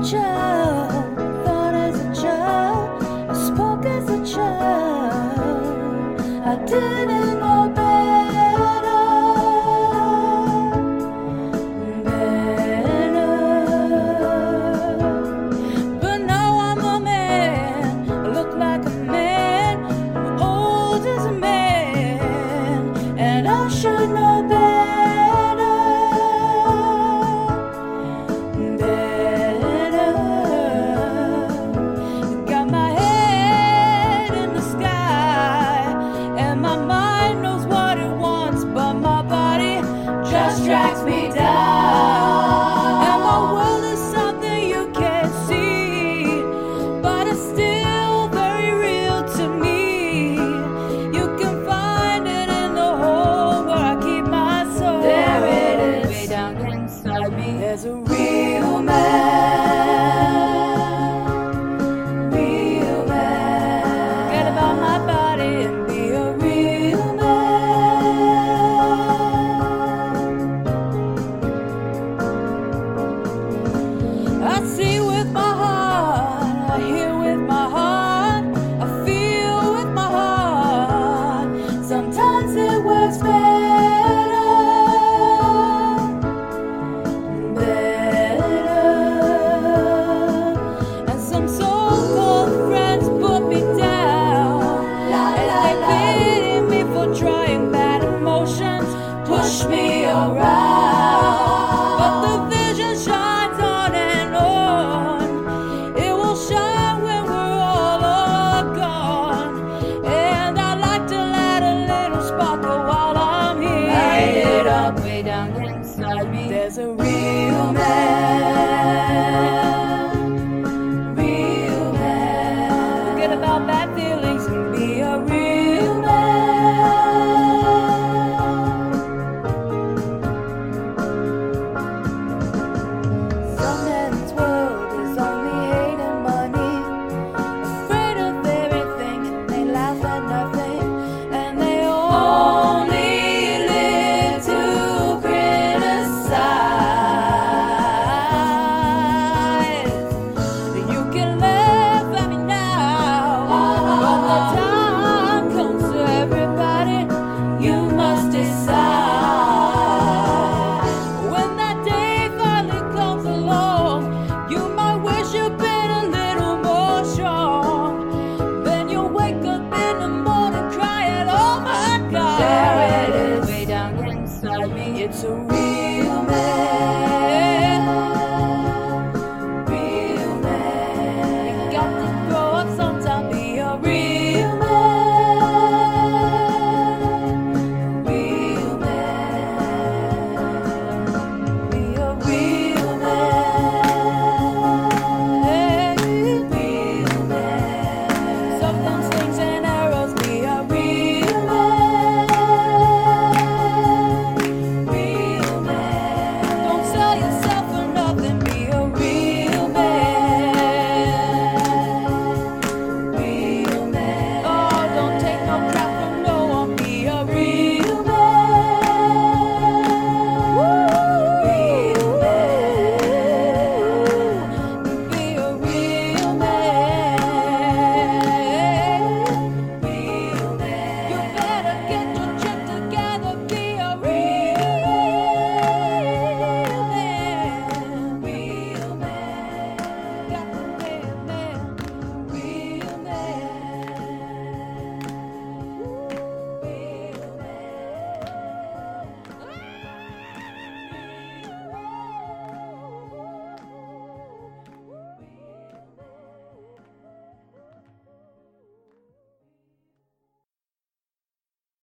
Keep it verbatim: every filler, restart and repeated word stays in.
child, thought as a child, I spoke as a child. I didn't know better, better. But now I'm a man, I look like a man, I'm old as a man, and I should know better. Drags me down, and my world is something you can't see, but it's still very real to me. You can find it in the hole where I keep my soul. There it is, way down inside me. There's a real man.